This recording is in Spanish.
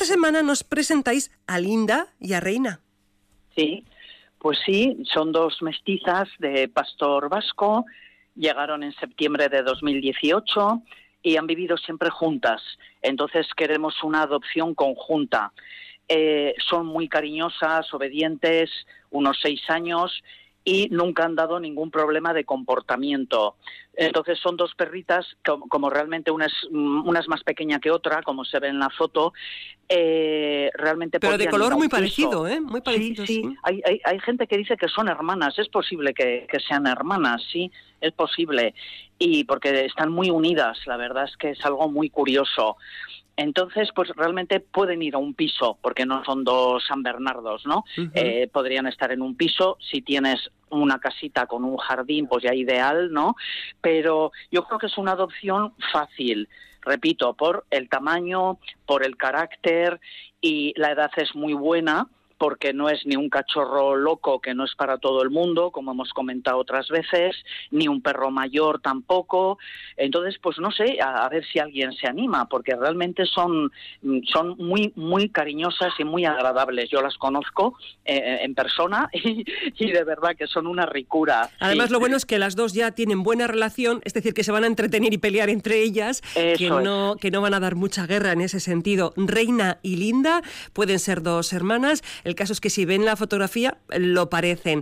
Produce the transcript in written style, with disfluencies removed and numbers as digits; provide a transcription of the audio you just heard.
esta semana nos presentáis a Linda y a Reina. Sí, pues sí, son dos mestizas de pastor vasco, llegaron en septiembre de 2018 y han vivido siempre juntas, entonces queremos una adopción conjunta. Son muy cariñosas, obedientes, unos 6 años y nunca han dado ningún problema de comportamiento. Entonces son dos perritas, como realmente una es más pequeña que otra, como se ve en la foto, realmente... Pero de color muy parecido, ¿eh? Muy parecido, sí. Hay gente que dice que son hermanas, es posible que sean hermanas, sí, es posible, y porque están muy unidas, la verdad es que es algo muy curioso. Entonces, pues realmente pueden ir a un piso, porque no son dos San Bernardos, ¿no? Uh-huh. Podrían estar en un piso, si tienes una casita con un jardín, pues ya ideal, ¿no? Pero yo creo que es una adopción fácil, repito, por el tamaño, por el carácter, y la edad es muy buena, porque no es ni un cachorro loco que no es para todo el mundo, como hemos comentado otras veces, ni un perro mayor tampoco. Entonces, pues no sé, a ver si alguien se anima, porque realmente son muy, muy cariñosas y muy agradables. Yo las conozco en persona y de verdad que son una ricura. Además, sí. Lo bueno es que las dos ya tienen buena relación, es decir, que se van a entretener y pelear entre ellas, que no van a dar mucha guerra en ese sentido. Reina y Linda pueden ser dos hermanas. El caso es que si ven la fotografía, lo parecen.